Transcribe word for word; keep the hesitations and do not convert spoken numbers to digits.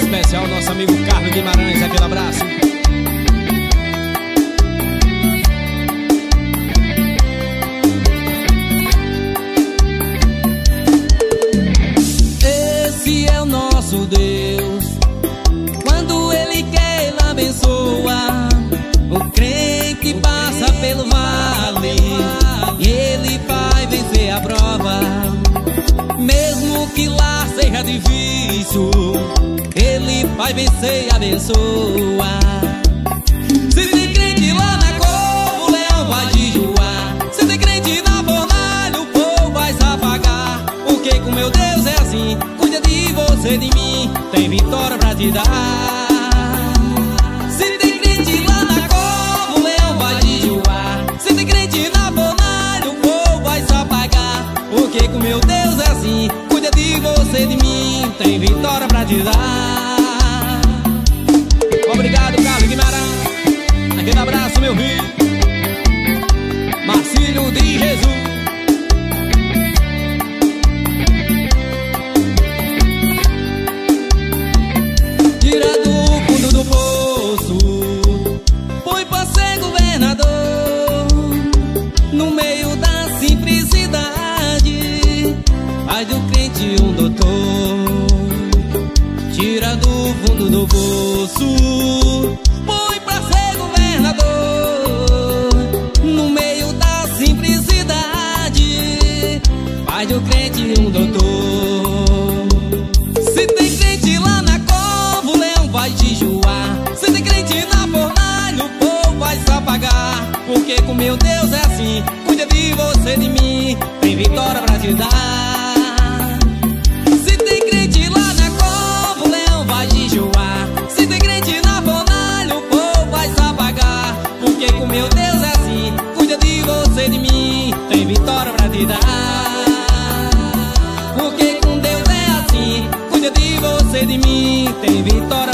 especial nosso amigo Carlos Guimarães, aquele abraço. Esse é o nosso Deus, quando Ele quer, Ele abençoa. O crente passa pelo vale e Ele vai vencer a prova. Mesmo que lá seja difícil, Ele vai vencer e abençoa. Se tem crente lá na cova, o leão vai jejuar. Se tem crente na fornalha, o fogo vai se apagar. Porque com meu Deus é assim, cuida de você, de mim, tem vitória pra te dar. Se tem crente lá na cova, o leão vai jejuar. Se tem crente na fornalha, o fogo vai se apagar. Porque com meu Deus é assim, cuida de você, de mim, tem vitória pra te dar. Obrigado, Carlos Guimarães, aquele abraço, meu filho Marcílio de Jesus. Tira do fundo do poço, foi pra ser governador. No meio da simplicidade, faz do crente um doutor. Tira do fundo do poço, foi pra ser governador. No meio da simplicidade, faz do crente um doutor. Se tem crente lá na cova, o leão vai jejuar. Se tem crente na fornalha, o fogo vai se apagar. Porque com meu Deus é assim, cuida de você, de mim, tem vitória pra te dar. Se tem crente lá na cova, o leão vai jejuar. Se tem crente na fornalha, o fogo vai se apagar. Porque com meu Deus é assim, cuida de você, de mim, tem vitória pra te dar. Porque com Deus é assim, cuida de você, de mim, tem vitória.